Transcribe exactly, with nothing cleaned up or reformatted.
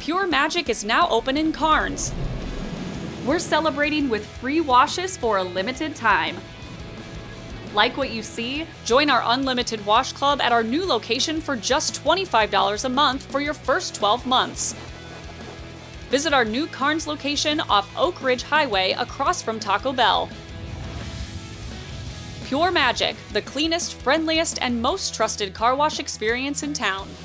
Pure Magic is now open in Carnes. We're celebrating with free washes for a limited time. Like what you see? Join our Unlimited Wash Club at our new location for just twenty-five dollars a month for your first twelve months. Visit our new Carnes location off Oak Ridge Highway across from Taco Bell. Pure Magic, the cleanest, friendliest, and most trusted car wash experience in town.